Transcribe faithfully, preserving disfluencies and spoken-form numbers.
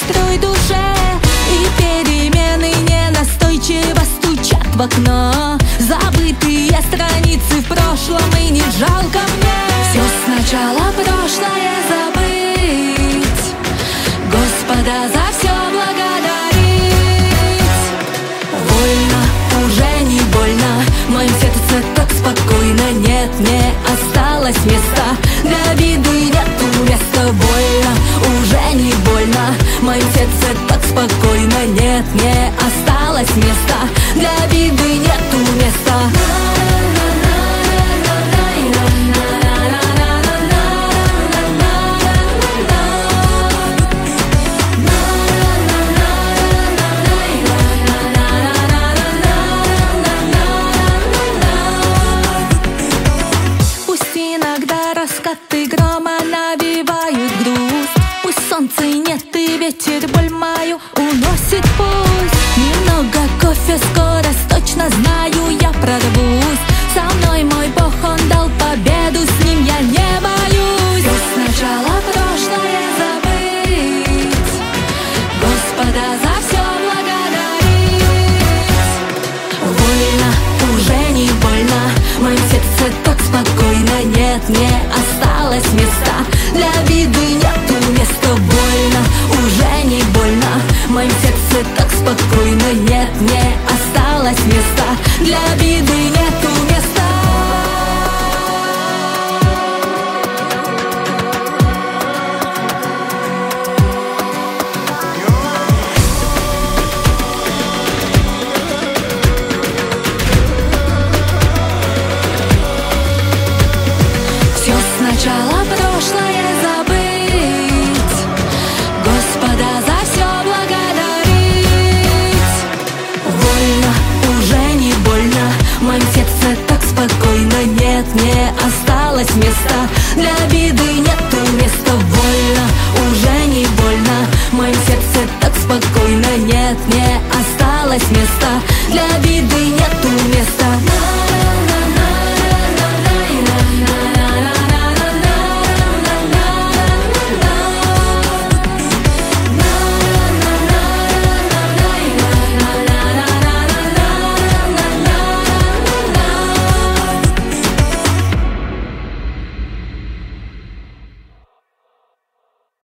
настрой душе, и перемены ненастойчиво стучат в окно. Забытые страницы в прошлом, и не жалко мне все сначала прошлое забыть, Господа за все благодарить. Вольно, уже не больно, в моем сердце так спокойно. Нет, не осталось места для обиды, нету места. Больно, уже не больно, в моем сердце так спокойно. Нет, не осталось места для обиды, нету места. Иногда раскаты грома навевают грусть, пусть солнца нет и ветер боль мою уносит пусть. Немного кофе, скорость, точно знаю, я прорвусь. Со мной мой Бог, Он дал победу, с Ним я не боюсь. Все сначала прошлое забыть, Господа за все благодарить. Вольно, уже не больно, в моем сердце так спокойно. Нет, не осталось места для обиды,